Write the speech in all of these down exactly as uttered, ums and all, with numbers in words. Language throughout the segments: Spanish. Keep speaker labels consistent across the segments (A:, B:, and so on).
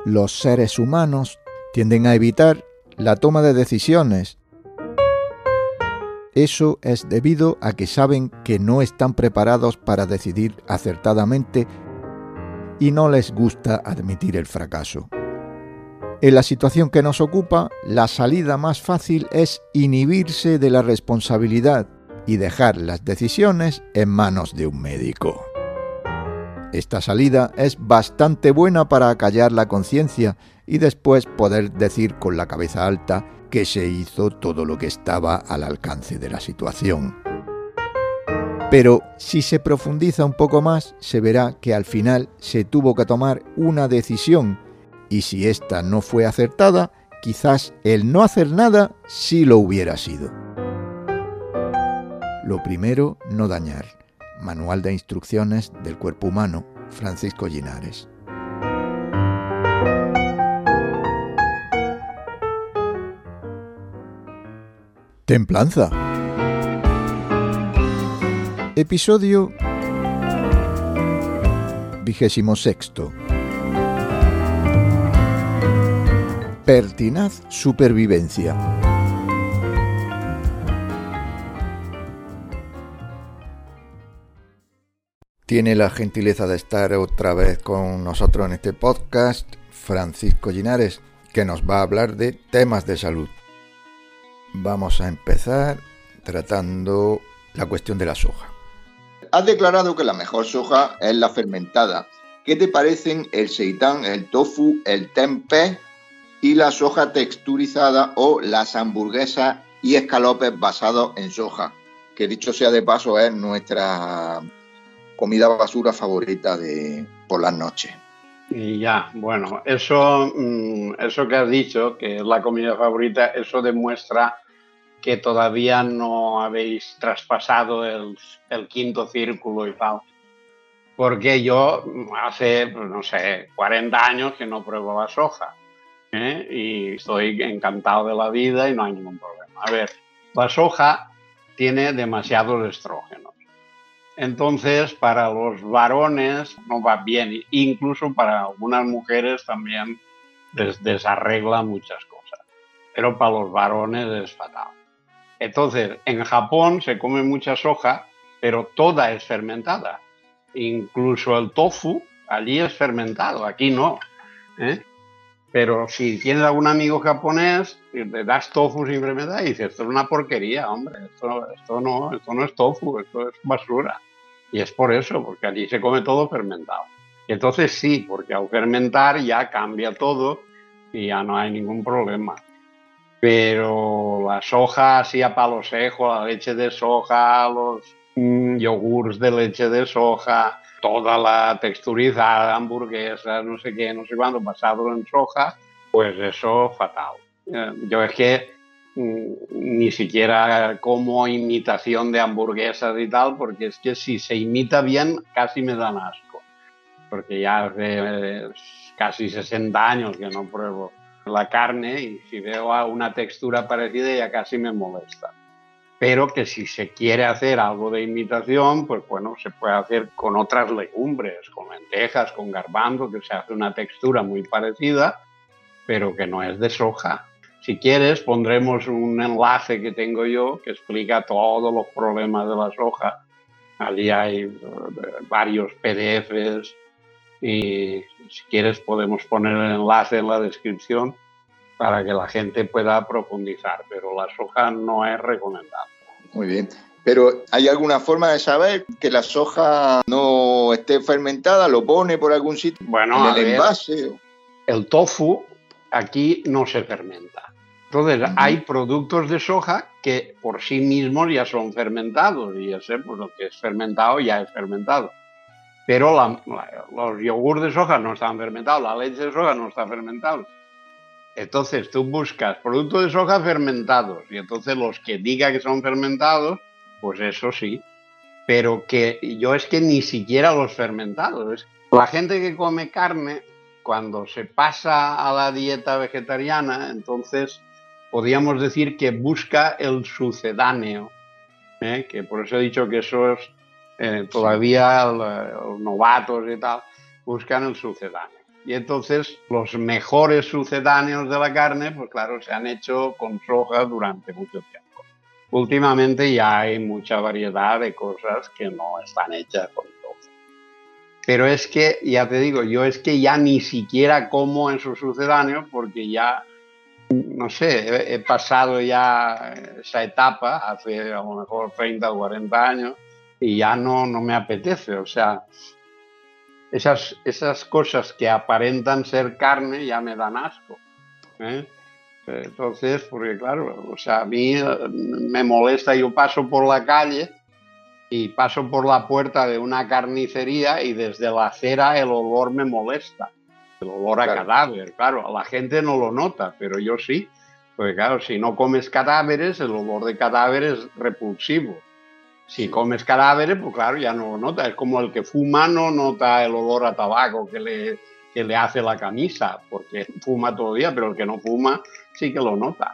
A: los seres humanos tienden a evitar la toma de decisiones. Eso es debido a que saben que no están preparados para decidir acertadamente y no les gusta admitir el fracaso. En la situación que nos ocupa, la salida más fácil es inhibirse de la responsabilidad y dejar las decisiones en manos de un médico. Esta salida es bastante buena para acallar la conciencia y después poder decir con la cabeza alta que se hizo todo lo que estaba al alcance de la situación. Pero si se profundiza un poco más, se verá que al final se tuvo que tomar una decisión y si esta no fue acertada, quizás el no hacer nada sí lo hubiera sido. Lo primero, no dañar. Manual de Instrucciones del Cuerpo Humano, Francisco Llinares. Templanza. Episodio vigésimo sexto. Pertinaz supervivencia. Tiene la gentileza de estar otra vez con nosotros en este podcast Francisco Llinares, que nos va a hablar de temas de salud. Vamos a empezar tratando la cuestión de la soja.
B: Has declarado que la mejor soja es la fermentada. ¿Qué te parecen el seitán, el tofu, el tempeh y la soja texturizada o las hamburguesas y escalopes basados en soja? Que dicho sea de paso es nuestra comida basura favorita de por las noches.
C: Y ya, bueno, eso, eso que has dicho, que es la comida favorita, eso demuestra que todavía no habéis traspasado el, el quinto círculo y tal. Porque yo hace, no sé, cuarenta años que no pruebo la soja, ¿eh? Y estoy encantado de la vida y no hay ningún problema. A ver, la soja tiene demasiados estrógenos. Entonces, para los varones no va bien, incluso para algunas mujeres también les desarregla muchas cosas, pero para los varones es fatal. Entonces, en Japón se come mucha soja, pero toda es fermentada. Incluso el tofu allí es fermentado, aquí no, ¿eh? Pero si tienes algún amigo japonés, le das tofu sin fermentar y dices, esto es una porquería, hombre, esto, esto, no, esto no es tofu, esto es basura. Y es por eso, porque allí se come todo fermentado. Y entonces sí, porque al fermentar ya cambia todo y ya no hay ningún problema. Pero la soja así a palo seco, la leche de soja, los mmm, yogurts de leche de soja, toda la texturizada, hamburguesas, no sé qué, no sé cuándo, basado en soja, pues eso fatal. Eh, yo es que mmm, ni siquiera como imitación de hamburguesas y tal, porque es que si se imita bien casi me dan asco, porque ya hace eh, casi sesenta años que no pruebo la carne y si veo una textura parecida ya casi me molesta. Pero que si se quiere hacer algo de imitación, pues bueno, se puede hacer con otras legumbres, con lentejas, con garbanzo, que se hace una textura muy parecida, pero que no es de soja. Si quieres, pondremos un enlace que tengo yo que explica todos los problemas de la soja. Allí hay varios P D Fs y si quieres podemos poner el enlace en la descripción para que la gente pueda profundizar, pero la soja no es recomendable.
B: Muy bien, pero ¿hay alguna forma de saber que la soja no esté fermentada? ¿Lo pone por algún sitio
C: bueno,
B: en el
C: ver,
B: envase?
C: El tofu aquí no se fermenta. Entonces, uh-huh. hay productos de soja que por sí mismos ya son fermentados y ese, pues lo que es fermentado ya es fermentado. Pero la, la, los yogures de soja no están fermentados, la leche de soja no está fermentada. Entonces tú buscas productos de soja fermentados y entonces los que diga que son fermentados, pues eso sí. Pero que yo es que ni siquiera los fermentados. La gente que come carne, cuando se pasa a la dieta vegetariana, entonces podríamos decir que busca el sucedáneo, ¿eh? Que por eso he dicho que esos eh, todavía los novatos y tal buscan el sucedáneo. Y entonces los mejores sucedáneos de la carne, pues claro, se han hecho con soja durante mucho tiempo. Últimamente ya hay mucha variedad de cosas que no están hechas con soja. Pero es que, ya te digo, yo es que ya ni siquiera como esos sucedáneos porque ya, no sé, he, he pasado ya esa etapa hace a lo mejor treinta o cuarenta años y ya no, no me apetece. O sea, esas, esas cosas que aparentan ser carne ya me dan asco, ¿eh? Entonces, porque claro, o sea, a mí me molesta, yo paso por la calle y paso por la puerta de una carnicería y desde la acera el olor me molesta, el olor a claro. cadáver, claro, la gente no lo nota, pero yo sí, porque claro, si no comes cadáveres, el olor de cadáver es repulsivo. Si sí. comes cadáveres, pues claro, ya no lo nota, es como el que fuma no nota el olor a tabaco que le, que le hace la camisa, porque fuma todo el día, pero el que no fuma sí que lo nota.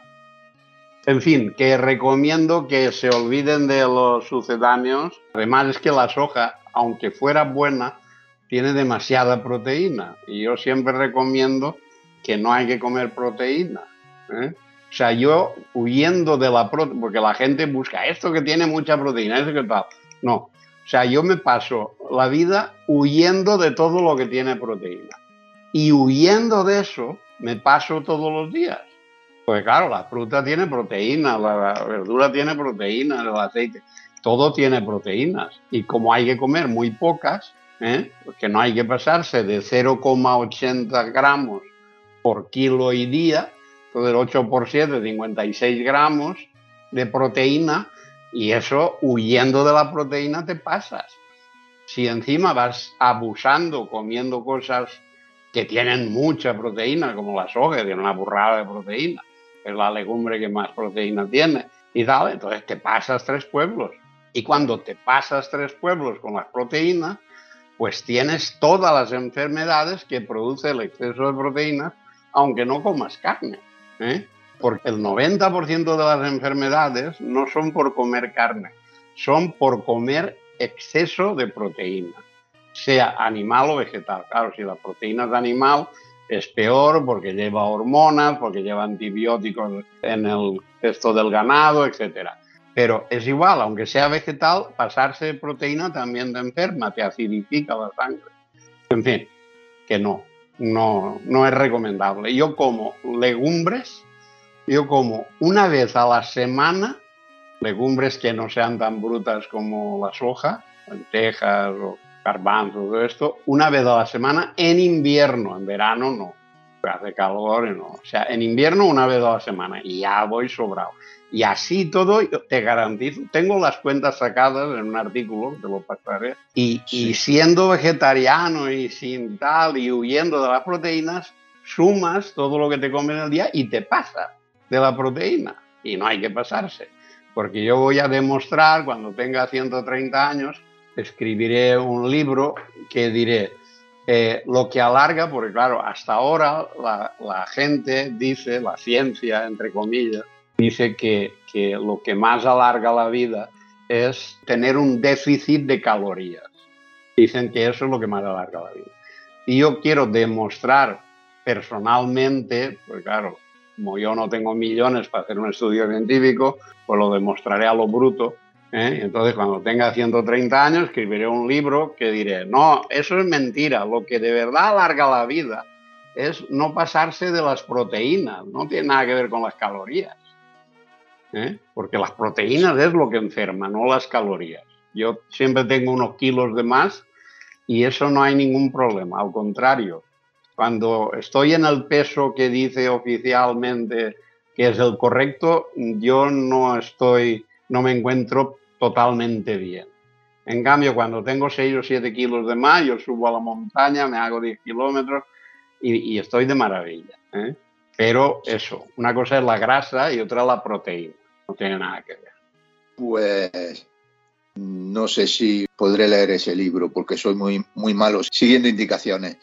C: En fin, que recomiendo que se olviden de los sucedáneos. Además es que la soja, aunque fuera buena, tiene demasiada proteína. Y yo siempre recomiendo que no hay que comer proteína, ¿eh? O sea, yo huyendo de la proteína, porque la gente busca esto que tiene mucha proteína, eso que tal. No, o sea, yo me paso la vida huyendo de todo lo que tiene proteína. Y huyendo de eso, me paso todos los días. Pues claro, la fruta tiene proteínas, la verdura tiene proteínas, el aceite, todo tiene proteínas. Y como hay que comer muy pocas, ¿eh? Porque no hay que pasarse de cero coma ochenta gramos por kilo y día, entonces ocho por siete, cincuenta y seis gramos de proteína, y eso huyendo de la proteína te pasas. Si encima vas abusando, comiendo cosas que tienen mucha proteína, como la soja, que tiene una burrada de proteína, es la legumbre que más proteína tiene, y tal, entonces te pasas tres pueblos. Y cuando te pasas tres pueblos con las proteínas, pues tienes todas las enfermedades que produce el exceso de proteínas, aunque no comas carne, ¿eh? Porque el noventa por ciento de las enfermedades no son por comer carne, son por comer exceso de proteína, sea animal o vegetal. Claro, si la proteína es animal, es peor porque lleva hormonas, porque lleva antibióticos en el esto del ganado, etcétera. Pero es igual, aunque sea vegetal, pasarse de proteína también te enferma, te acidifica la sangre. En fin, que no, no, no es recomendable. Yo como legumbres, yo como una vez a la semana, legumbres que no sean tan brutas como la soja, lentejas o garbanzos, todo esto, una vez a la semana en invierno, en verano no, hace calor y no. O sea, en invierno una vez a la semana y ya voy sobrado. Y así todo te garantizo, tengo las cuentas sacadas en un artículo, te lo pasaré, y, sí. y siendo vegetariano y sin tal y huyendo de las proteínas, sumas todo lo que te comes en el día y te pasas de la proteína. Y no hay que pasarse, porque yo voy a demostrar, cuando tenga ciento treinta años, escribiré un libro que diré eh, lo que alarga, porque claro, hasta ahora la, la gente dice, la ciencia, entre comillas, dice que, que lo que más alarga la vida es tener un déficit de calorías. Dicen que eso es lo que más alarga la vida. Y yo quiero demostrar personalmente, pues claro, como yo no tengo millones para hacer un estudio científico, pues lo demostraré a lo bruto, ¿eh? Entonces, cuando tenga ciento treinta años, escribiré un libro que diré, no, eso es mentira, lo que de verdad alarga la vida es no pasarse de las proteínas, no tiene nada que ver con las calorías, ¿eh? Porque las proteínas es lo que enferma, no las calorías. Yo siempre tengo unos kilos de más y eso no hay ningún problema, al contrario. Cuando estoy en el peso que dice oficialmente que es el correcto, yo no estoy, no me encuentro totalmente bien. En cambio, cuando tengo seis o siete kilos de más, yo subo a la montaña, me hago diez kilómetros y, y estoy de maravilla, ¿eh? Pero eso, una cosa es la grasa y otra la proteína, no tiene nada que ver.
B: Pues no sé si podré leer ese libro porque soy muy, muy malo siguiendo indicaciones.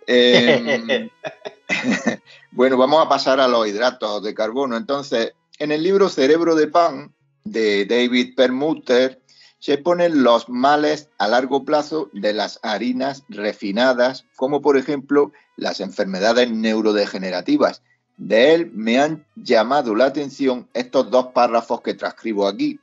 B: Eh, bueno, vamos a pasar a los hidratos de carbono. Entonces, en el libro Cerebro de Pan de David Perlmutter se ponen los males a largo plazo de las harinas refinadas, como por ejemplo las enfermedades neurodegenerativas. De él me han llamado la atención estos dos párrafos que transcribo aquí.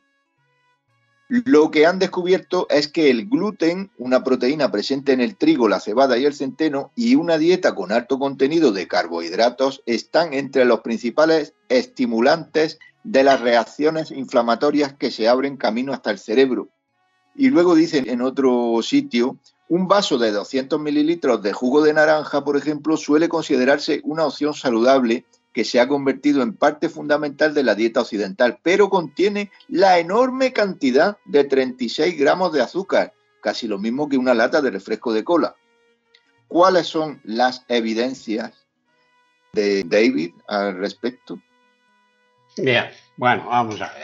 B: Lo que han descubierto es que el gluten, una proteína presente en el trigo, la cebada y el centeno, y una dieta con alto contenido de carbohidratos están entre los principales estimulantes de las reacciones inflamatorias que se abren camino hasta el cerebro. Y luego dicen en otro sitio, un vaso de doscientos mililitros de jugo de naranja, por ejemplo, suele considerarse una opción saludable que se ha convertido en parte fundamental de la dieta occidental, pero contiene la enorme cantidad de treinta y seis gramos de azúcar, casi lo mismo que una lata de refresco de cola. ¿Cuáles son las evidencias de David al respecto?
C: Bien, bueno, vamos a ver.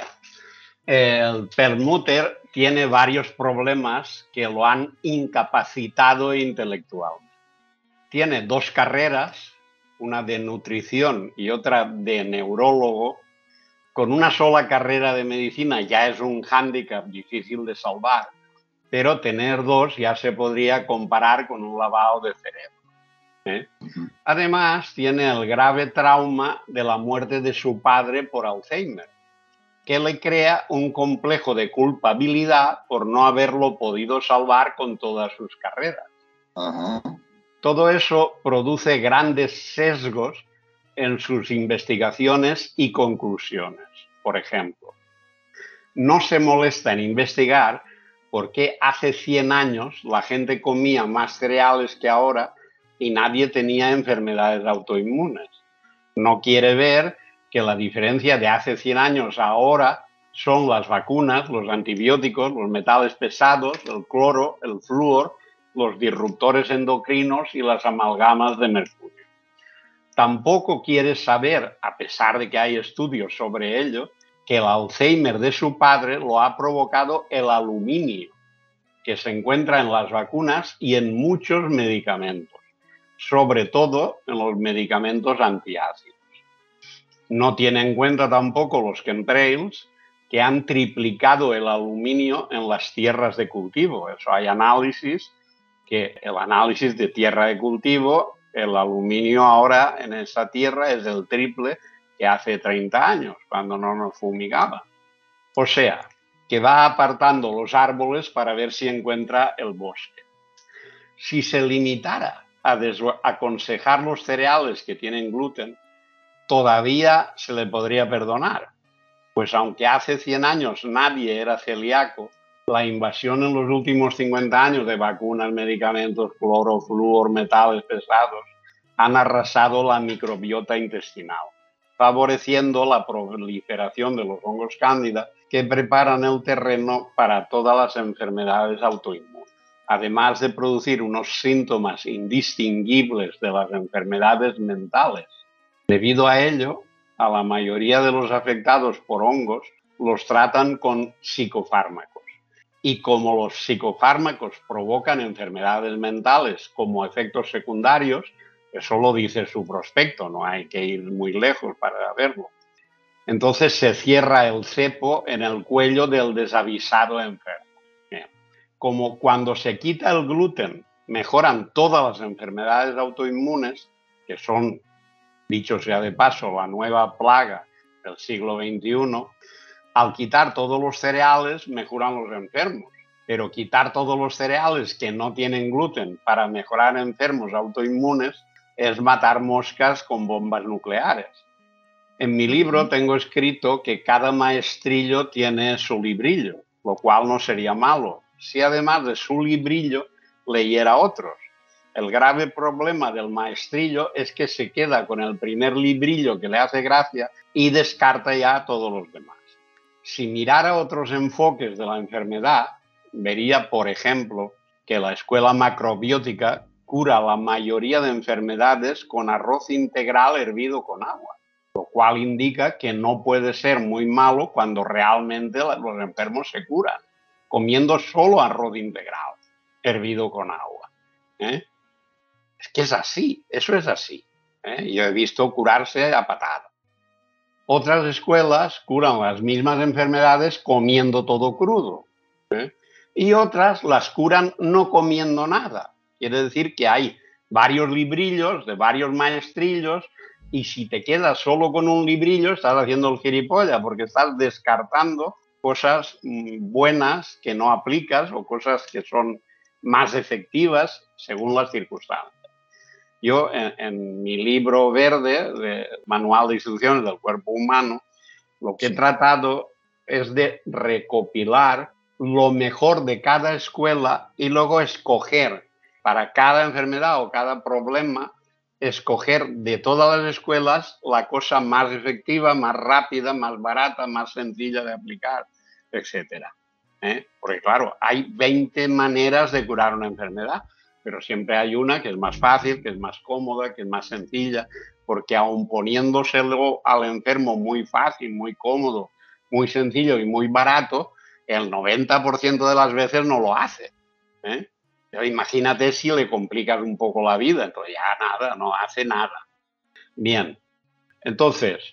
C: El Perlmutter tiene varios problemas que lo han incapacitado intelectualmente. Tiene dos carreras, una de nutrición y otra de neurólogo. Con una sola carrera de medicina ya es un hándicap difícil de salvar, pero tener dos ya se podría comparar con un lavado de cerebro, ¿eh? Además, tiene el grave trauma de la muerte de su padre por Alzheimer, que le crea un complejo de culpabilidad por no haberlo podido salvar con todas sus carreras.
B: Ajá.
C: Todo eso produce grandes sesgos en sus investigaciones y conclusiones. Por ejemplo, no se molesta en investigar por qué hace cien años la gente comía más cereales que ahora y nadie tenía enfermedades autoinmunes. No quiere ver que la diferencia de hace cien años a ahora son las vacunas, los antibióticos, los metales pesados, el cloro, el flúor, los disruptores endocrinos y las amalgamas de mercurio. Tampoco quiere saber, a pesar de que hay estudios sobre ello, que el Alzheimer de su padre lo ha provocado el aluminio, que se encuentra en las vacunas y en muchos medicamentos, sobre todo en los medicamentos antiácidos. No tiene en cuenta tampoco los chemtrails, que han triplicado el aluminio en las tierras de cultivo. Eso hay análisis, que el análisis de tierra de cultivo, el aluminio ahora en esa tierra es el triple que hace treinta años, cuando no nos fumigaba. O sea, que va apartando los árboles para ver si encuentra el bosque. Si se limitara a aconsejar los cereales que tienen gluten, todavía se le podría perdonar. Pues aunque hace cien años nadie era celíaco, la invasión en los últimos cincuenta años de vacunas, medicamentos, cloro, flúor, metales pesados, han arrasado la microbiota intestinal, favoreciendo la proliferación de los hongos cándida que preparan el terreno para todas las enfermedades autoinmunes, además de producir unos síntomas indistinguibles de las enfermedades mentales. Debido a ello, a la mayoría de los afectados por hongos los tratan con psicofármacos. Y como los psicofármacos provocan enfermedades mentales como efectos secundarios, eso lo dice su prospecto, no hay que ir muy lejos para verlo. Entonces se cierra el cepo en el cuello del desavisado enfermo. Bien. Como cuando se quita el gluten mejoran todas las enfermedades autoinmunes, que son, dicho sea de paso, la nueva plaga del siglo veintiuno, al quitar todos los cereales mejoran los enfermos, pero quitar todos los cereales que no tienen gluten para mejorar enfermos autoinmunes es matar moscas con bombas nucleares. En mi libro tengo escrito que cada maestrillo tiene su librillo, lo cual no sería malo, si además de su librillo leyera otros. El grave problema del maestrillo es que se queda con el primer librillo que le hace gracia y descarta ya a todos los demás. Si mirara otros enfoques de la enfermedad, vería, por ejemplo, que la escuela macrobiótica cura la mayoría de enfermedades con arroz integral hervido con agua, lo cual indica que no puede ser muy malo cuando realmente los enfermos se curan, comiendo solo arroz integral hervido con agua, ¿eh? Es que es así, eso es así, ¿eh? Yo he visto curarse a patadas. Otras escuelas curan las mismas enfermedades comiendo todo crudo, ¿eh? Y otras las curan no comiendo nada. Quiere decir que hay varios librillos de varios maestrillos y si te quedas solo con un librillo estás haciendo el gilipollas porque estás descartando cosas buenas que no aplicas o cosas que son más efectivas según las circunstancias. Yo en, en mi libro verde de Manual de Instrucciones del Cuerpo Humano lo que sí. he tratado es de recopilar lo mejor de cada escuela y luego escoger para cada enfermedad o cada problema, escoger de todas las escuelas la cosa más efectiva, más rápida, más barata, más sencilla de aplicar, etcétera. ¿Eh? Porque claro, hay veinte maneras de curar una enfermedad, pero siempre hay una que es más fácil, que es más cómoda, que es más sencilla, porque aun poniéndoselo al enfermo muy fácil, muy cómodo, muy sencillo y muy barato, el noventa por ciento de las veces no lo hace. ¿eh? Pero imagínate si le complicas un poco la vida, entonces ya nada, no hace nada. Bien, entonces,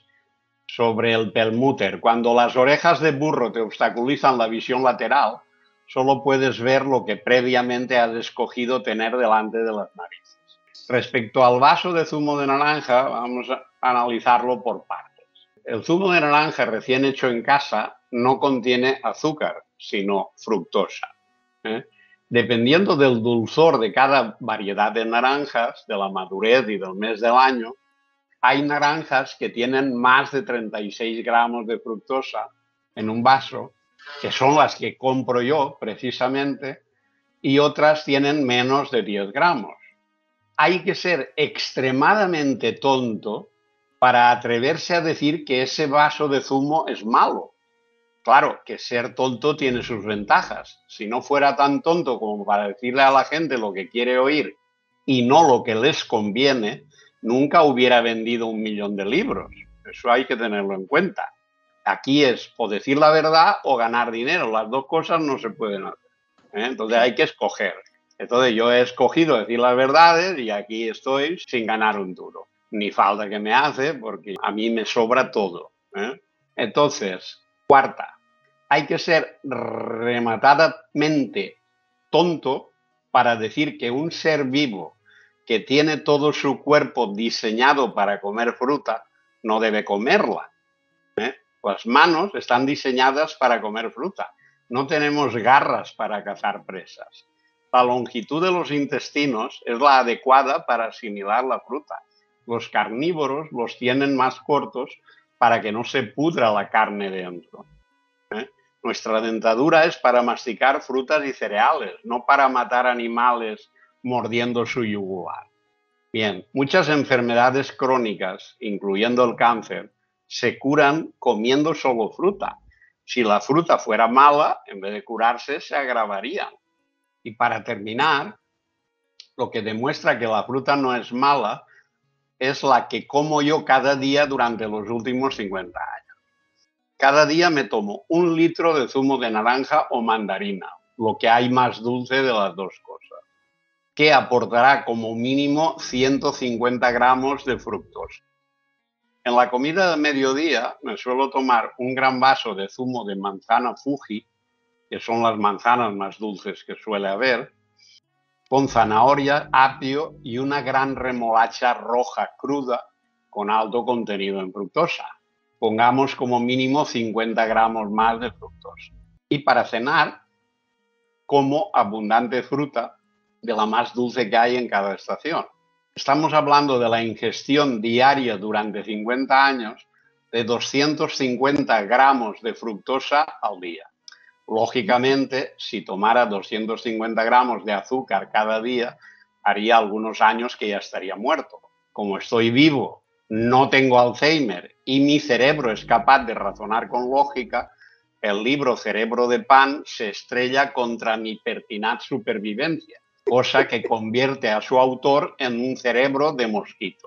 C: sobre el perlmutter, cuando las orejas de burro te obstaculizan la visión lateral, solo puedes ver lo que previamente has escogido tener delante de las narices. Respecto al vaso de zumo de naranja, vamos a analizarlo por partes. El zumo de naranja recién hecho en casa no contiene azúcar, sino fructosa. ¿eh? Dependiendo del dulzor de cada variedad de naranjas, de la madurez y del mes del año, hay naranjas que tienen más de treinta y seis gramos de fructosa en un vaso, que son las que compro yo precisamente, y otras tienen menos de diez gramos. Hay que ser extremadamente tonto para atreverse a decir que ese vaso de zumo es malo. Claro, que ser tonto tiene sus ventajas. Si no fuera tan tonto como para decirle a la gente lo que quiere oír y no lo que les conviene, nunca hubiera vendido un millón de libros. Eso hay que tenerlo en cuenta. Aquí es o decir la verdad o ganar dinero. Las dos cosas no se pueden hacer. ¿eh? Entonces hay que escoger. Entonces yo he escogido decir las verdades y aquí estoy sin ganar un duro. Ni falta que me hace porque a mí me sobra todo. ¿eh? Entonces, cuarta, hay que ser rematadamente tonto para decir que un ser vivo que tiene todo su cuerpo diseñado para comer fruta no debe comerla. ¿eh? Las manos están diseñadas para comer fruta. No tenemos garras para cazar presas. La longitud de los intestinos es la adecuada para asimilar la fruta. Los carnívoros los tienen más cortos para que no se pudra la carne dentro. ¿eh? Nuestra dentadura es para masticar frutas y cereales, no para matar animales mordiendo su yugular. Bien, muchas enfermedades crónicas, incluyendo el cáncer, se curan comiendo solo fruta. Si la fruta fuera mala, en vez de curarse, se agravarían. Y para terminar, lo que demuestra que la fruta no es mala es la que como yo cada día durante los últimos cincuenta años. Cada día me tomo un litro de zumo de naranja o mandarina, lo que hay más dulce de las dos cosas, que aportará como mínimo ciento cincuenta gramos de fructosa. En la comida de mediodía me suelo tomar un gran vaso de zumo de manzana Fuji, que son las manzanas más dulces que suele haber, con zanahoria, apio y una gran remolacha roja cruda con alto contenido en fructosa. Pongamos como mínimo cincuenta gramos más de fructosa. Y para cenar, como abundante fruta de la más dulce que hay en cada estación. Estamos hablando de la ingestión diaria durante cincuenta años de doscientos cincuenta gramos de fructosa al día. Lógicamente, si tomara doscientos cincuenta gramos de azúcar cada día, haría algunos años que ya estaría muerto. Como estoy vivo, no tengo Alzheimer y mi cerebro es capaz de razonar con lógica, el libro Cerebro de Pan se estrella contra mi pertinaz supervivencia, cosa que convierte a su autor en un cerebro de mosquito.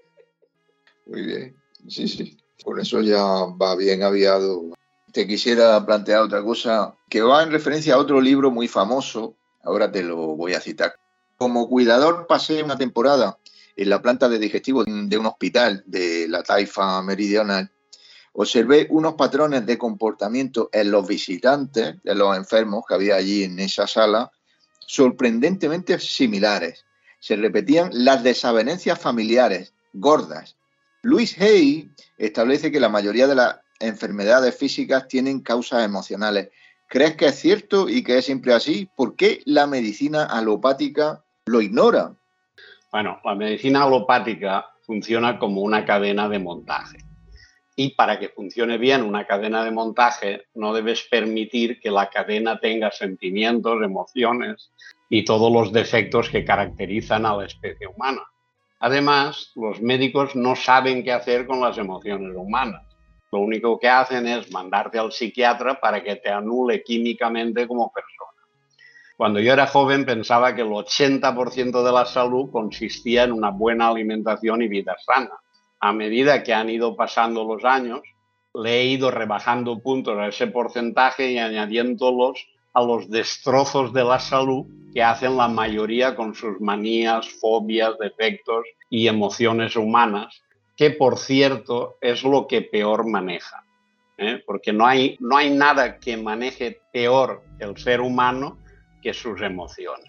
B: Muy bien, sí, sí. Por eso ya va bien aviado. Te quisiera plantear otra cosa que va en referencia a otro libro muy famoso, ahora te lo voy a citar. Como cuidador pasé una temporada en la planta de digestivo de un hospital de la Taifa Meridional, observé unos patrones de comportamiento en los visitantes, de los enfermos que había allí en esa sala, sorprendentemente similares. Se repetían las desavenencias familiares, gordas. Louise Hay establece que la mayoría de las enfermedades físicas tienen causas emocionales. ¿Crees que es cierto y que es siempre así? ¿Por qué la medicina alopática lo ignora?
C: Bueno, la medicina alopática funciona como una cadena de montaje. Y para que funcione bien una cadena de montaje, no debes permitir que la cadena tenga sentimientos, emociones y todos los defectos que caracterizan a la especie humana. Además, los médicos no saben qué hacer con las emociones humanas. Lo único que hacen es mandarte al psiquiatra para que te anule químicamente como persona. Cuando yo era joven pensaba que el ochenta por ciento de la salud consistía en una buena alimentación y vida sana. A medida que han ido pasando los años, le he ido rebajando puntos a ese porcentaje y añadiéndolos a los destrozos de la salud que hacen la mayoría con sus manías, fobias, defectos y emociones humanas, que por cierto es lo que peor maneja, ¿eh? Porque no hay, no hay nada que maneje peor el ser humano que sus emociones.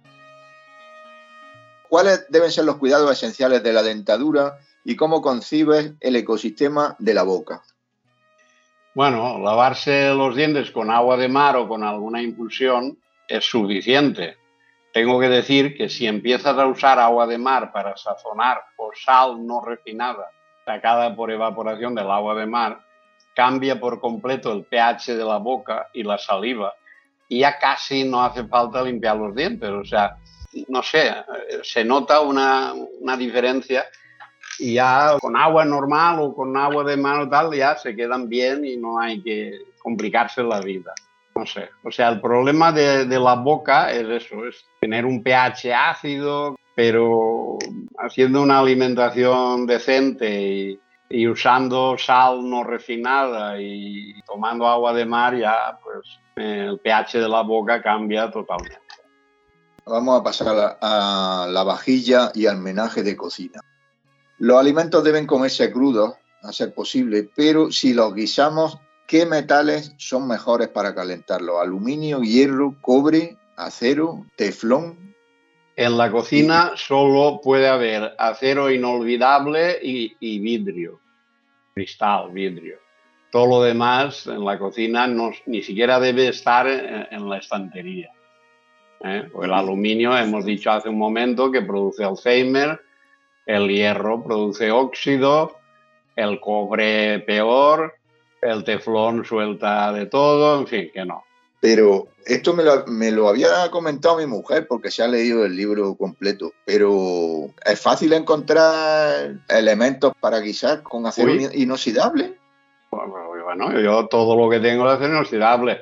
B: ¿Cuáles deben ser los cuidados esenciales de la dentadura y cómo concibes el ecosistema de la boca?
C: Bueno, lavarse los dientes con agua de mar o con alguna infusión es suficiente. Tengo que decir que si empiezas a usar agua de mar para sazonar o sal no refinada sacada por evaporación del agua de mar, cambia por completo el pH de la boca y la saliva y ya casi no hace falta limpiar los dientes. O sea, no sé, se nota una, una diferencia y ya con agua normal o con agua de mar o tal ya se quedan bien y no hay que complicarse la vida. No sé, o sea, el problema de, de la boca es eso, es tener un pH ácido, pero haciendo una alimentación decente y, y usando sal no refinada y tomando agua de mar, ya pues el pH de la boca cambia totalmente.
B: Vamos a pasar a la, a la vajilla y al menaje de cocina. Los alimentos deben comerse crudos, a ser posible, pero si los guisamos, ¿qué metales son mejores para calentarlos? ¿Aluminio, hierro, cobre, acero, teflón?
C: En la cocina y... solo puede haber acero inoxidable y, y vidrio, cristal, vidrio. Todo lo demás en la cocina no, ni siquiera debe estar en, en la estantería. ¿Eh? El aluminio, hemos dicho hace un momento, que produce Alzheimer, el hierro produce óxido, el cobre peor, el teflón suelta de todo, en fin, que no.
B: Pero esto me lo, me lo había comentado mi mujer porque se ha leído el libro completo, pero ¿es fácil encontrar elementos para guisar con acero Uy. inoxidable?
C: Bueno, yo todo lo que tengo es acero inoxidable,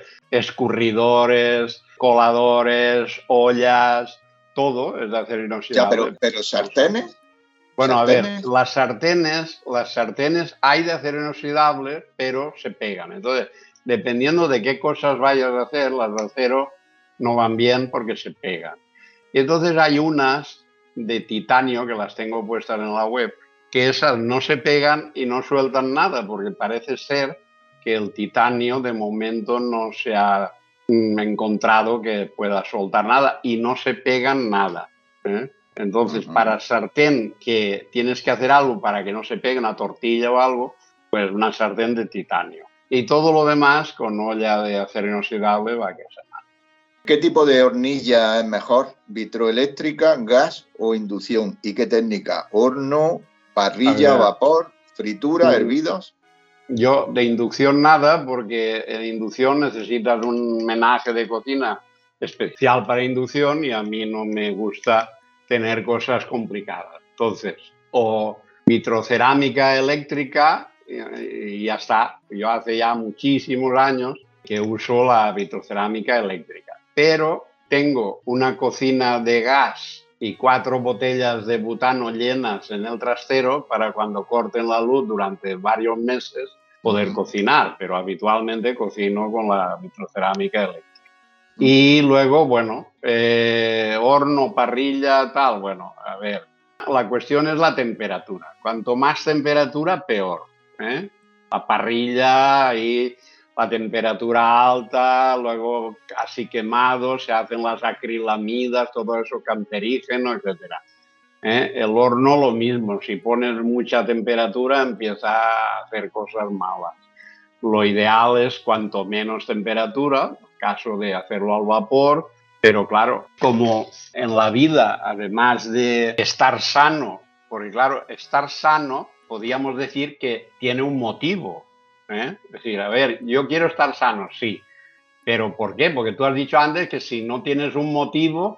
C: escurridores, coladores, ollas, todo es de acero inoxidable.
B: Ya, pero, pero sartenes.
C: Bueno,
B: ¿Sartenes?
C: a ver, las sartenes, las sartenes hay de acero inoxidable, pero se pegan. Entonces, dependiendo de qué cosas vayas a hacer, las de acero no van bien porque se pegan. Y entonces hay unas de titanio que las tengo puestas en la web, que esas no se pegan y no sueltan nada, porque parece ser que el titanio de momento no se ha mm, encontrado que pueda soltar nada y no se pegan nada, ¿eh? Entonces, uh-huh. para sartén que tienes que hacer algo para que no se pegue una tortilla o algo, pues una sartén de titanio. Y todo lo demás con olla de acero inoxidable va a que se mate.
B: ¿Qué tipo de hornilla es mejor? ¿Vitroeléctrica, gas o inducción? ¿Y qué técnica? ¿Horno, parrilla, vapor, fritura, hervidos?
C: Yo de inducción nada, porque en inducción necesitas un menaje de cocina especial para inducción y a mí no me gusta tener cosas complicadas. Entonces, o vitrocerámica eléctrica y ya está. Yo hace ya muchísimos años que uso la vitrocerámica eléctrica, pero tengo una cocina de gas y cuatro botellas de butano llenas en el trastero para cuando corten la luz durante varios meses poder uh-huh. cocinar, pero habitualmente cocino con la vitrocerámica eléctrica. Y luego, bueno, eh, horno, parrilla, tal, bueno, a ver, la cuestión es la temperatura. Cuanto más temperatura, peor, ¿eh? la parrilla y la temperatura alta, luego casi quemado, se hacen las acrilamidas, todo eso cancerígeno, etcétera. ¿Eh? El horno lo mismo, si pones mucha temperatura empieza a hacer cosas malas. Lo ideal es cuanto menos temperatura, en caso de hacerlo al vapor, pero claro, como en la vida, además de estar sano, porque claro, estar sano, podríamos decir que tiene un motivo, ¿eh? Es decir, a ver, yo quiero estar sano, sí, pero ¿por qué? Porque tú has dicho antes que si no tienes un motivo,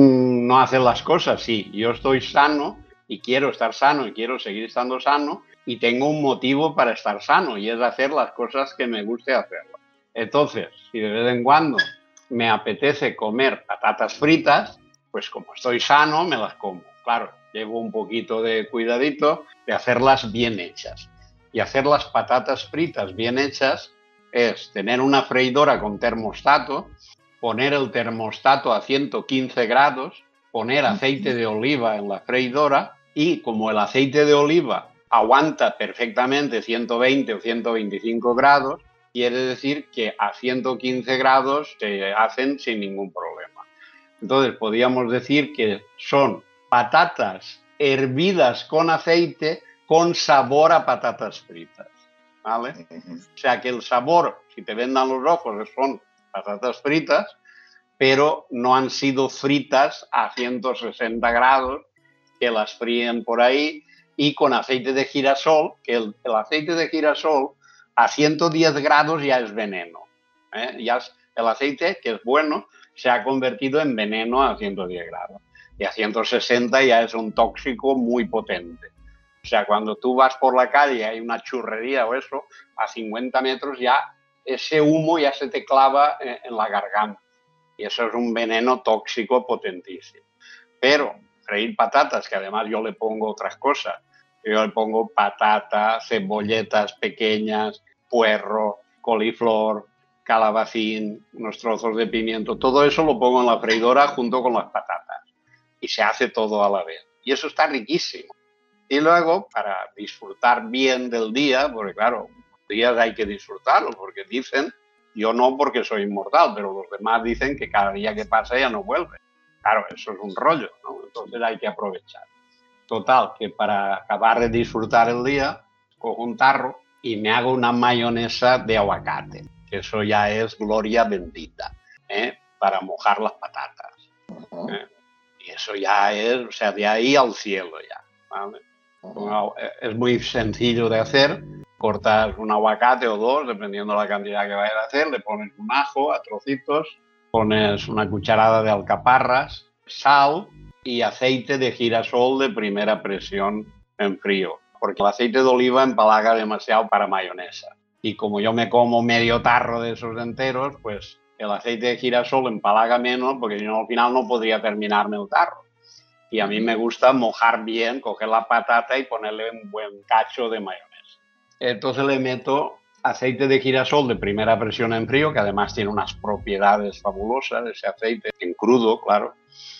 C: no haces las cosas. Sí, yo estoy sano y quiero estar sano y quiero seguir estando sano y tengo un motivo para estar sano y es hacer las cosas que me guste hacerlas. Entonces, si de vez en cuando me apetece comer patatas fritas, pues como estoy sano, me las como. Claro, llevo un poquito de cuidadito de hacerlas bien hechas. Y hacer las patatas fritas bien hechas es tener una freidora con termostato, poner el termostato a ciento quince grados, poner aceite de oliva en la freidora y como el aceite de oliva aguanta perfectamente ciento veinte o ciento veinticinco grados, quiere decir que a ciento quince grados se hacen sin ningún problema. Entonces, podríamos decir que son patatas hervidas con aceite con sabor a patatas fritas, ¿vale? O sea, que el sabor, si te vendan los ojos, son patatas fritas, pero no han sido fritas a ciento sesenta grados, que las fríen por ahí, y con aceite de girasol, que el, el aceite de girasol a ciento diez grados ya es veneno. ¿eh? Ya es, el aceite, que es bueno, se ha convertido en veneno a ciento diez grados. Y a ciento sesenta ya es un tóxico muy potente. O sea, cuando tú vas por la calle y hay una churrería o eso, a cincuenta metros ya ese humo ya se te clava en, en la garganta. Y eso es un veneno tóxico potentísimo. Pero freír patatas, que además yo le pongo otras cosas. Yo le pongo patata, cebolletas pequeñas, puerro, coliflor, calabacín, unos trozos de pimiento. Todo eso lo pongo en la freidora junto con las patatas. Y se hace todo a la vez. Y eso está riquísimo. Y luego, para disfrutar bien del día, porque claro, los días hay que disfrutarlos, porque dicen, yo no porque soy inmortal, pero los demás dicen que cada día que pasa ya no vuelve. Claro, eso es un rollo, ¿no? Entonces hay que aprovechar. Total, que para acabar de disfrutar el día, cojo un tarro y me hago una mayonesa de aguacate, que eso ya es gloria bendita, ¿eh? Para mojar las patatas. ¿eh? Y eso ya es, o sea, de ahí al cielo ya, ¿vale? Bueno, es muy sencillo de hacer. Cortas un aguacate o dos, dependiendo de la cantidad que vayas a hacer, le pones un ajo a trocitos, pones una cucharada de alcaparras, sal y aceite de girasol de primera presión en frío, porque el aceite de oliva empalaga demasiado para mayonesa. Y como yo me como medio tarro de esos enteros, pues el aceite de girasol empalaga menos, porque yo al final no podría terminarme el tarro. Y a mí me gusta mojar bien, coger la patata y ponerle un buen cacho de mayonesa. Entonces le meto aceite de girasol de primera presión en frío, que además tiene unas propiedades fabulosas, ese aceite en crudo, claro.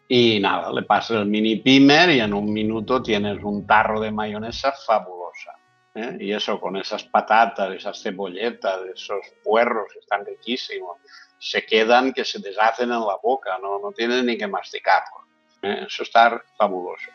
C: Y nada, le pasas el mini pimer y en un minuto tienes un tarro de mayonesa fabulosa. ¿eh? Y eso con esas patatas, esas cebolletas, esos puerros, están riquísimos. Se quedan que se deshacen en la boca, no, no tienes ni que masticarlo. ¿eh? Eso está fabuloso.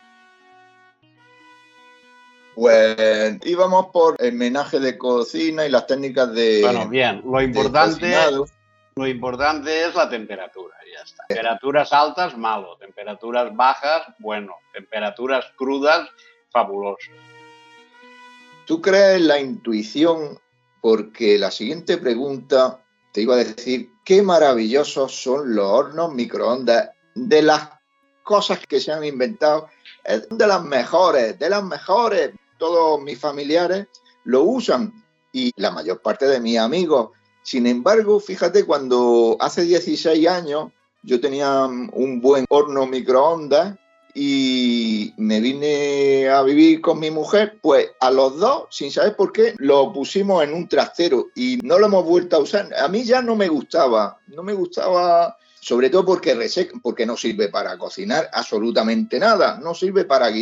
B: Pues íbamos por el menaje de cocina y las técnicas de
C: Bueno, bien, lo importante, lo importante es la temperatura, ya está. Temperaturas altas, malo. Temperaturas bajas, bueno. Temperaturas crudas, fabuloso.
B: ¿Tú crees en la intuición? Porque la siguiente pregunta te iba a decir, qué maravillosos son los hornos microondas. De las cosas que se han inventado, de las mejores, de las mejores. Todos mis familiares lo usan y la mayor parte de mis amigos. Sin embargo, fíjate, cuando hace dieciséis años yo tenía un buen horno microondas y me vine a vivir con mi mujer, pues a los dos, sin saber por qué, lo pusimos en un trastero y no lo hemos vuelto a usar. A mí ya no me gustaba, no me gustaba, sobre todo porque reseca, porque no sirve para cocinar absolutamente nada, no sirve para guisar.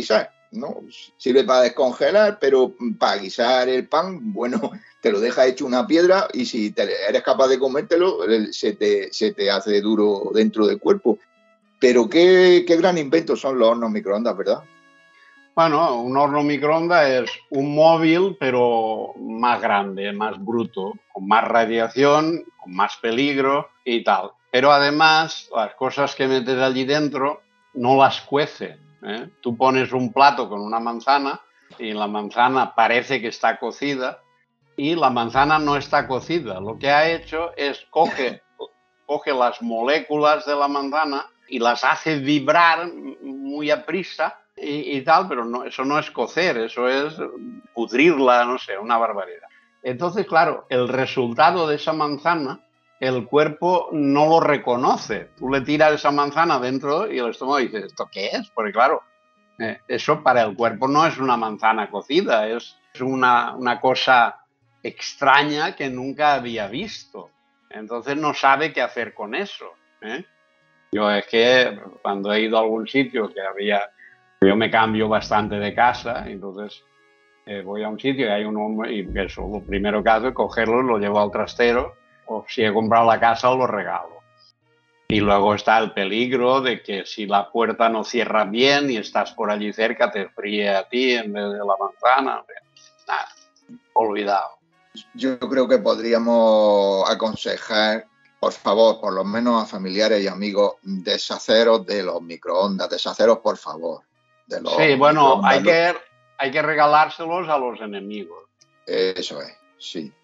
B: ¿no? Sirve para descongelar, pero para guisar el pan, bueno, te lo deja hecho una piedra y si te, eres capaz de comértelo, se te, se te hace duro dentro del cuerpo. Pero qué, qué gran invento son los hornos microondas, ¿verdad?
C: Bueno, un horno microondas es un móvil, pero más grande, más bruto, con más radiación, con más peligro y tal. Pero además, las cosas que metes allí dentro no las cuece, ¿eh? Tú pones un plato con una manzana y la manzana parece que está cocida y la manzana no está cocida. Lo que ha hecho es coge, coge las moléculas de la manzana y las hace vibrar muy aprisa y, y tal, pero no, eso no es cocer, eso es pudrirla, no sé, una barbaridad. Entonces, claro, el resultado de esa manzana, el cuerpo no lo reconoce. Tú le tiras esa manzana dentro y el estómago dice, ¿esto qué es? Porque claro, eh, eso para el cuerpo no es una manzana cocida, es, es una, una cosa extraña que nunca había visto. Entonces no sabe qué hacer con eso, ¿eh? Yo es que cuando he ido a algún sitio que había... Yo me cambio bastante de casa, entonces eh, voy a un sitio y hay un hombre y eso, lo primero que hago es cogerlo, lo llevo al trastero, o si he comprado la casa lo regalo. Y luego está el peligro de que si la puerta no cierra bien y estás por allí cerca, te fríe a ti en vez de la manzana. Nada, olvidado.
B: Yo creo que podríamos aconsejar, por favor, por lo menos a familiares y amigos, deshaceros de los microondas, deshaceros, por favor. De los
C: sí, bueno, hay
B: los...
C: que, hay que regalárselos a los enemigos.
B: Eso es, sí.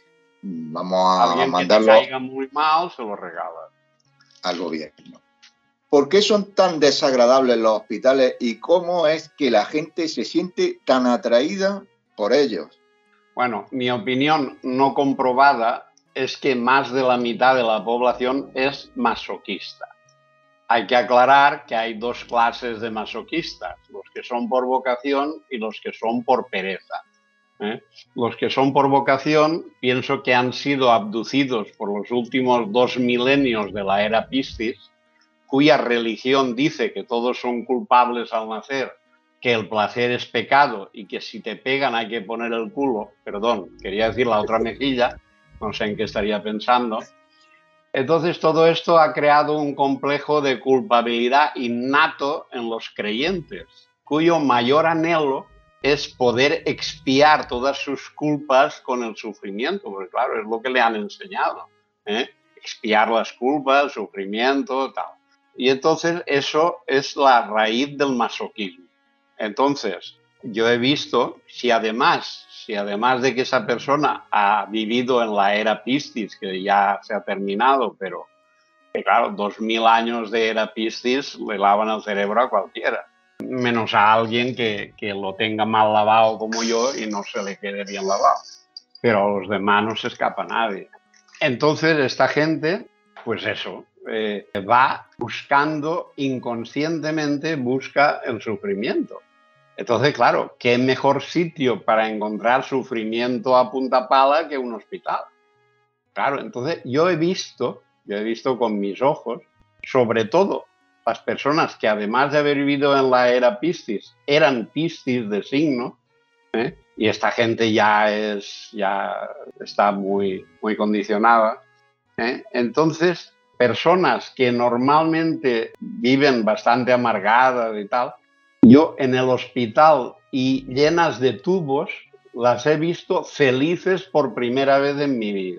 B: Vamos a
C: Alguien
B: mandarlo
C: que te caiga muy mal, se lo regala.
B: Al gobierno. ¿Por qué son tan desagradables los hospitales y cómo es que la gente se siente tan atraída por ellos?
C: Bueno, mi opinión no comprobada es que más de la mitad de la población es masoquista. Hay que aclarar que hay dos clases de masoquistas, los que son por vocación y los que son por pereza. ¿eh? Los que son por vocación pienso que han sido abducidos por los últimos dos milenios de la era Piscis, cuya religión dice que todos son culpables al nacer, que el placer es pecado y que si te pegan hay que poner el culo, perdón, quería decir la otra mejilla, no sé en qué estaría pensando. Entonces todo esto ha creado un complejo de culpabilidad innato en los creyentes, cuyo mayor anhelo es poder expiar todas sus culpas con el sufrimiento, porque claro, es lo que le han enseñado, ¿eh? Expiar las culpas, el sufrimiento, tal. Y entonces eso es la raíz del masoquismo. Entonces, yo he visto, si además, si además de que esa persona ha vivido en la era Piscis, que ya se ha terminado, pero que claro, dos mil años de era Piscis le lavan el cerebro a cualquiera, menos a alguien que, que lo tenga mal lavado como yo y no se le quede bien lavado. Pero a los demás no se escapa nadie. Entonces, esta gente, pues eso, eh, va buscando inconscientemente, busca el sufrimiento. Entonces, claro, ¿qué mejor sitio para encontrar sufrimiento a punta pala que un hospital? Claro, entonces yo he visto, yo he visto con mis ojos, sobre todo las personas que además de haber vivido en la era Piscis, eran Piscis de signo, ¿eh? Y esta gente ya es, ya está muy, muy condicionada, ¿eh? Entonces, personas que normalmente viven bastante amargadas y tal, yo en el hospital y llenas de tubos las he visto felices por primera vez en mi vida.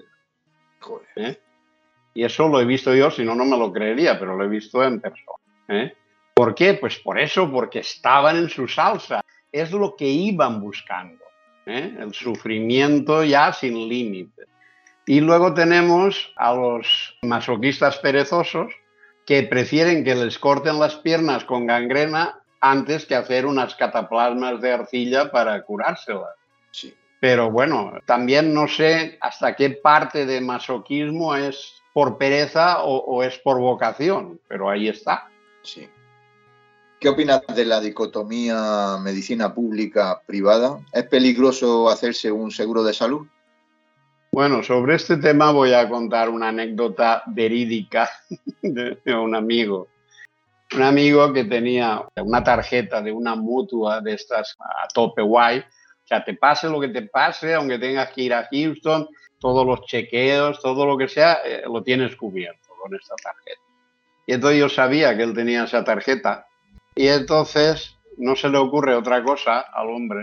C: ¿Eh? Y eso lo he visto yo, si no, no me lo creería, pero lo he visto en persona. ¿eh? ¿Por qué? Pues por eso, porque estaban en su salsa. Es lo que iban buscando. ¿eh? El sufrimiento ya sin límites. Y luego tenemos a los masoquistas perezosos que prefieren que les corten las piernas con gangrena antes que hacer unas cataplasmas de arcilla para curárselas.
B: Sí.
C: Pero bueno, también no sé hasta qué parte de masoquismo es por pereza o, o es por vocación, pero ahí está.
B: Sí. ¿Qué opinas de la dicotomía medicina pública-privada? ¿Es peligroso hacerse un seguro de salud?
C: Bueno, sobre este tema voy a contar una anécdota verídica de, de un amigo. un amigo que tenía una tarjeta de una mutua de estas a tope guay. O sea, te pase lo que te pase, aunque tengas que ir a Houston, todos los chequeos, todo lo que sea, eh, lo tienes cubierto con esta tarjeta. Y entonces yo sabía que él tenía esa tarjeta. Y entonces no se le ocurre otra cosa al hombre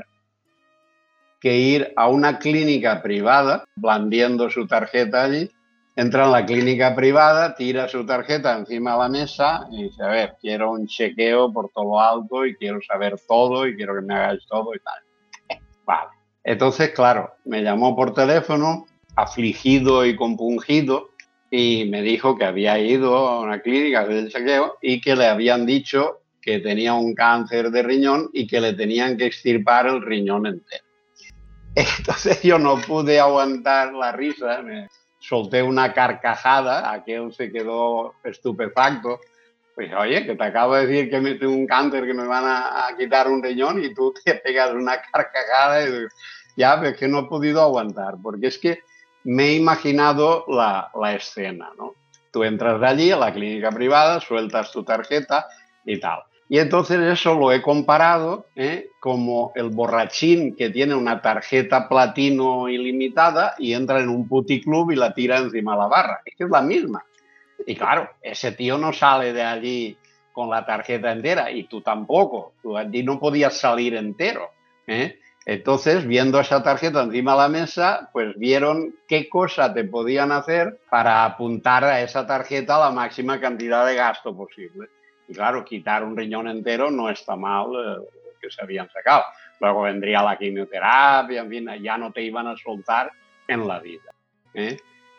C: que ir a una clínica privada, blandiendo su tarjeta allí. Entra en la clínica privada, tira su tarjeta encima de la mesa y dice, a ver, quiero un chequeo por todo lo alto y quiero saber todo y quiero que me hagáis todo y tal. Vale. Entonces, claro, me llamó por teléfono, afligido y compungido, y me dijo que había ido a una clínica a hacer el chequeo y que le habían dicho que tenía un cáncer de riñón y que le tenían que extirpar el riñón entero. Entonces yo no pude aguantar la risa, me solté una carcajada, aquel se quedó estupefacto. Pues oye, que te acabo de decir que me tengo un cáncer, que me van a, a quitar un riñón y tú te pegas una carcajada y ya, pero es que no he podido aguantar, porque es que me he imaginado la, la escena, ¿no? Tú entras de allí a la clínica privada, sueltas tu tarjeta y tal. Y entonces eso lo he comparado ¿eh? como el borrachín que tiene una tarjeta platino ilimitada y entra en un puticlub y la tira encima de la barra. Es que es la misma. Y claro, ese tío no sale de allí con la tarjeta entera y tú tampoco. Tú allí no podías salir entero. ¿eh? Entonces, viendo esa tarjeta encima de la mesa, pues vieron qué cosa te podían hacer para apuntar a esa tarjeta la máxima cantidad de gasto posible. Y claro, quitar un riñón entero no está mal eh, que se habían sacado. Luego vendría la quimioterapia, en fin, ya no te iban a soltar en la vida. ¿eh?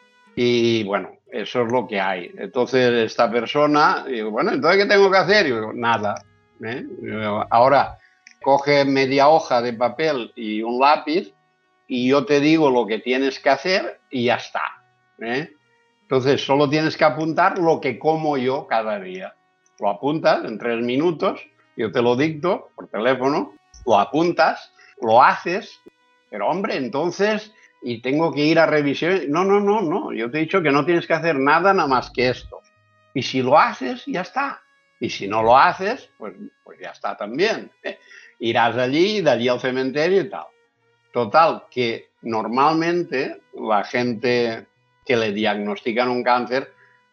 C: Y bueno, eso es lo que hay. Entonces esta persona, digo, bueno, ¿entonces qué tengo que hacer? Y digo, nada. ¿eh? Digo, ahora, coge media hoja de papel y un lápiz y yo te digo lo que tienes que hacer y ya está. ¿eh? Entonces solo tienes que apuntar lo que como yo cada día. Lo apuntas en tres minutos, yo te lo dicto por teléfono, lo apuntas, lo haces, pero hombre, entonces, y tengo que ir a revisión. No, no, no, no, yo te he dicho que no tienes que hacer nada nada más que esto. Y si lo haces, ya está. Y si no lo haces, pues, pues ya está también. ¿eh? Irás allí, de allí al cementerio y tal. Total, que normalmente la gente que le diagnostican un cáncer,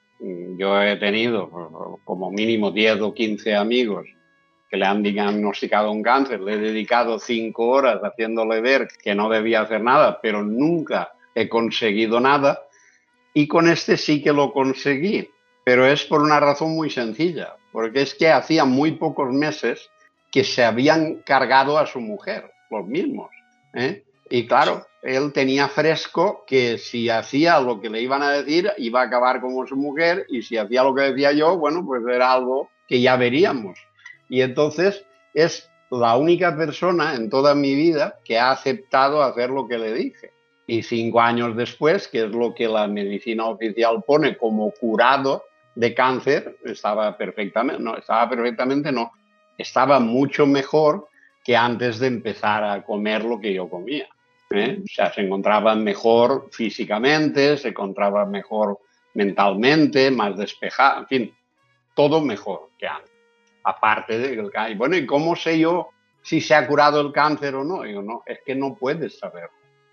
C: yo he tenido como mínimo diez o quince amigos que le han diagnosticado un cáncer, le he dedicado cinco horas haciéndole ver que no debía hacer nada, pero nunca he conseguido nada, y con este sí que lo conseguí, pero es por una razón muy sencilla, porque es que hacía muy pocos meses que se habían cargado a su mujer, los mismos, ¿eh? Y claro, él tenía fresco que si hacía lo que le iban a decir, iba a acabar como su mujer, y si hacía lo que decía yo, bueno, pues era algo que ya veríamos. Y entonces es la única persona en toda mi vida que ha aceptado hacer lo que le dije. Y cinco años después, que es lo que la medicina oficial pone como curado de cáncer, estaba perfectamente, no, estaba perfectamente, no, estaba mucho mejor que antes de empezar a comer lo que yo comía. ¿eh? O sea, se encontraba mejor físicamente, se encontraba mejor mentalmente, más despejado, en fin, todo mejor que antes. Aparte del cáncer. Bueno, ¿y cómo sé yo si se ha curado el cáncer o no? Digo, no, es que no puedes saberlo.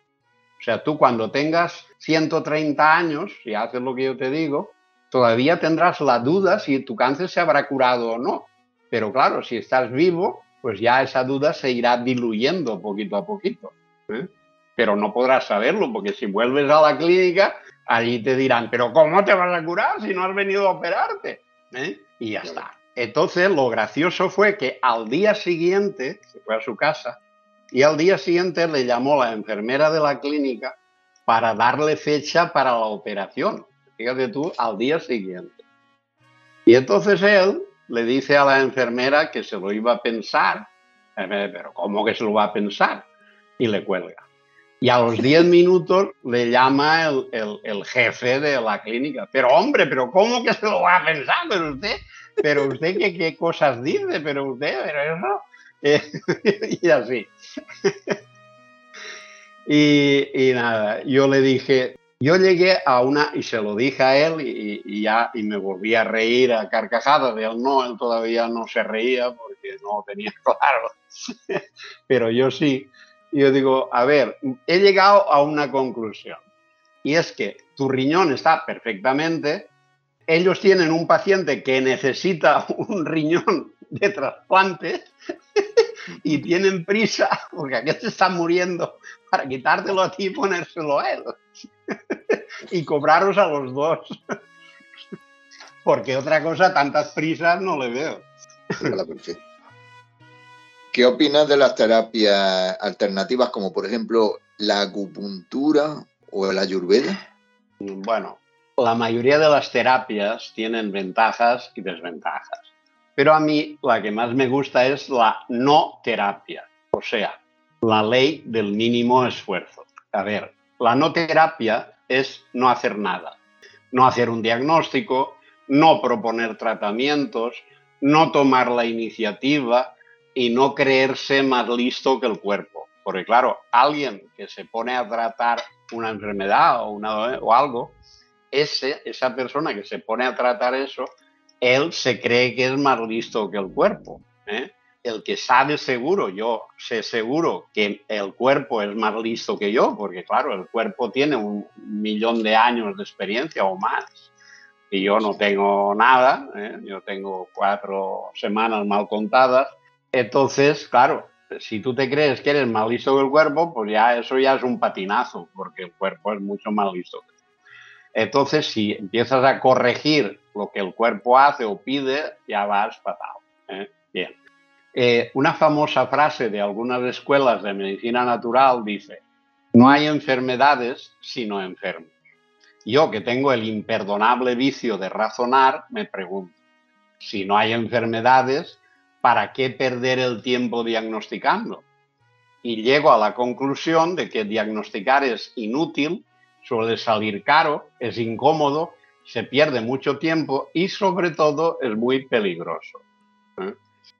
C: O sea, tú cuando tengas ciento treinta años, si haces lo que yo te digo, todavía tendrás la duda si tu cáncer se habrá curado o no. Pero claro, si estás vivo, pues ya esa duda se irá diluyendo poquito a poquito. ¿eh? Pero no podrás saberlo, porque si vuelves a la clínica, allí te dirán, pero ¿cómo te vas a curar si no has venido a operarte? ¿eh? Y ya está. Entonces, lo gracioso fue que al día siguiente, se fue a su casa, y al día siguiente le llamó la enfermera de la clínica para darle fecha para la operación. Fíjate tú, al día siguiente. Y entonces él le dice a la enfermera que se lo iba a pensar. Pero ¿cómo que se lo va a pensar? Y le cuelga. Y a los diez minutos le llama el, el, el jefe de la clínica. Pero hombre, pero ¿cómo que se lo va a pensar? Pero usted, pero usted qué, qué cosas dice, pero usted, pero eso... Eh, y así. y, y nada, yo le dije, Yo llegué a una, y se lo dije a él, y, y ya y me volví a reír a carcajadas. De él no, él todavía no se reía porque no tenía claro, pero yo sí. Y yo digo, a ver, he llegado a una conclusión, y es que tu riñón está perfectamente, ellos tienen un paciente que necesita un riñón de trasplante y tienen prisa porque aquel se está muriendo para quitártelo a ti y ponérselo a él. Y cobraros a los dos. Porque otra cosa, tantas prisas no le veo.
B: Perfecto. ¿Qué opinas de las terapias alternativas como por ejemplo la acupuntura o la ayurveda?
C: Bueno, la mayoría de las terapias tienen ventajas y desventajas. Pero a mí la que más me gusta es la no terapia. O sea, la ley del mínimo esfuerzo. A ver, la no terapia es no hacer nada. No hacer un diagnóstico, no proponer tratamientos, no tomar la iniciativa y no creerse más listo que el cuerpo. Porque claro, alguien que se pone a tratar una enfermedad o, una, o algo, ese, esa persona que se pone a tratar eso, él se cree que es más listo que el cuerpo, ¿eh? El que sabe seguro, yo sé seguro que el cuerpo es más listo que yo, porque claro, el cuerpo tiene un millón de años de experiencia o más, y yo no tengo nada, ¿eh? Yo tengo cuatro semanas mal contadas. Entonces, claro, si tú te crees que eres más listo que el cuerpo, pues ya eso ya es un patinazo, porque el cuerpo es mucho más listo que tú. Entonces, si empiezas a corregir lo que el cuerpo hace o pide, ya vas fatal, ¿eh? Bien. Eh, una famosa frase de algunas escuelas de medicina natural dice: no hay enfermedades sino enfermos. Yo, que tengo el imperdonable vicio de razonar, me pregunto, si no hay enfermedades, ¿para qué perder el tiempo diagnosticando? Y llego a la conclusión de que diagnosticar es inútil, suele salir caro, es incómodo, se pierde mucho tiempo y sobre todo es muy peligroso, ¿eh?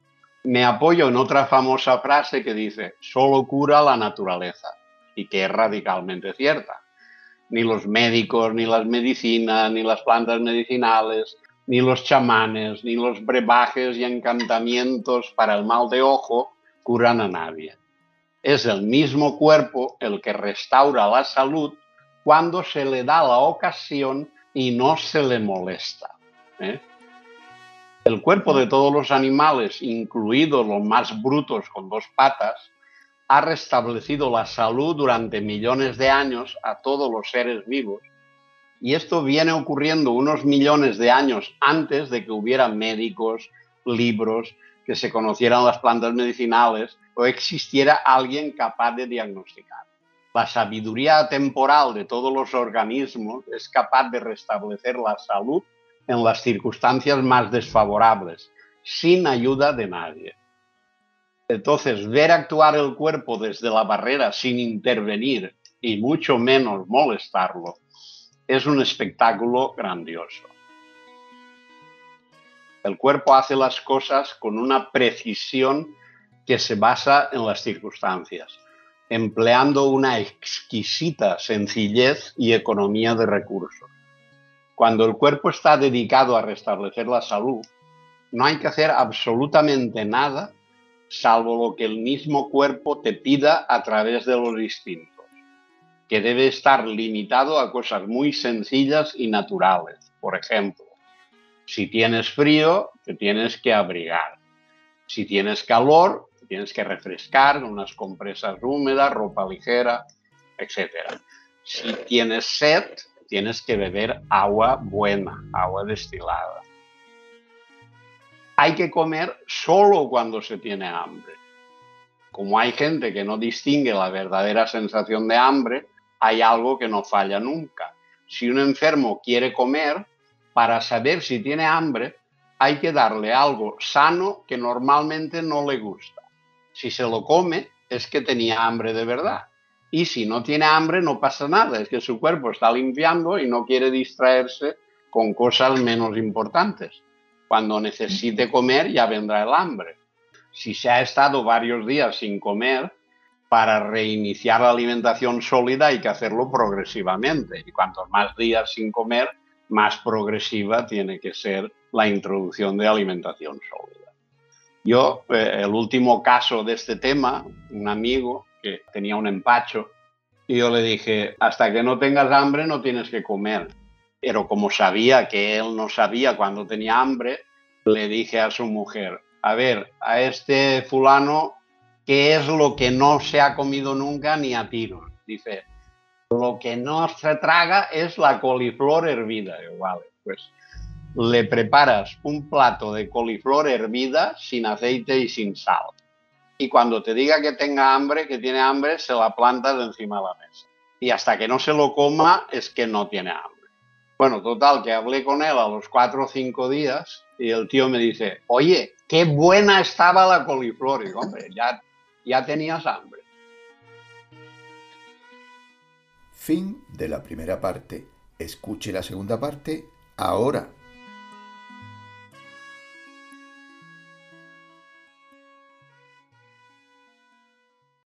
C: Me apoyo en otra famosa frase que dice: solo cura la naturaleza, y que es radicalmente cierta. Ni los médicos, ni las medicinas, ni las plantas medicinales, ni los chamanes, ni los brebajes y encantamientos para el mal de ojo curan a nadie. Es el mismo cuerpo el que restaura la salud cuando se le da la ocasión y no se le molesta, ¿eh? El cuerpo de todos los animales, incluidos los más brutos con dos patas, ha restablecido la salud durante millones de años a todos los seres vivos. Y esto viene ocurriendo unos millones de años antes de que hubiera médicos, libros, que se conocieran las plantas medicinales o existiera alguien capaz de diagnosticar. La sabiduría temporal de todos los organismos es capaz de restablecer la salud en las circunstancias más desfavorables, sin ayuda de nadie. Entonces, ver actuar el cuerpo desde la barrera sin intervenir y mucho menos molestarlo es un espectáculo grandioso. El cuerpo hace las cosas con una precisión que se basa en las circunstancias, empleando una exquisita sencillez y economía de recursos. Cuando el cuerpo está dedicado a restablecer la salud, no hay que hacer absolutamente nada salvo lo que el mismo cuerpo te pida a través de los instintos, que debe estar limitado a cosas muy sencillas y naturales. Por ejemplo, si tienes frío, te tienes que abrigar. Si tienes calor, te tienes que refrescar con unas compresas húmedas, ropa ligera, etcétera. Si tienes sed, tienes que beber agua buena, agua destilada. Hay que comer solo cuando se tiene hambre. Como hay gente que no distingue la verdadera sensación de hambre, hay algo que no falla nunca. Si un enfermo quiere comer, para saber si tiene hambre, hay que darle algo sano que normalmente no le gusta. Si se lo come, es que tenía hambre de verdad. Y si no tiene hambre, no pasa nada. Es que su cuerpo está limpiando y no quiere distraerse con cosas menos importantes. Cuando necesite comer, ya vendrá el hambre. Si se ha estado varios días sin comer, para reiniciar la alimentación sólida hay que hacerlo progresivamente. Y cuantos más días sin comer, más progresiva tiene que ser la introducción de alimentación sólida. Yo, eh, el último caso de este tema, un amigo que tenía un empacho, y yo le dije, hasta que no tengas hambre no tienes que comer. Pero como sabía que él no sabía cuándo tenía hambre, le dije a su mujer, a ver, a este fulano, ¿qué es lo que no se ha comido nunca ni a tiros? Dice, lo que no se traga es la coliflor hervida. Yo, vale, pues le preparas un plato de coliflor hervida sin aceite y sin sal. Y cuando te diga que tenga hambre, que tiene hambre, se la plantas encima de la mesa. Y hasta que no se lo coma, es que no tiene hambre. Bueno, total, que hablé con él a los cuatro o cinco días y el tío me dice, oye, qué buena estaba la coliflor. Y digo, hombre, ya, ya tenías hambre.
A: Fin de la primera parte. Escuche la segunda parte ahora.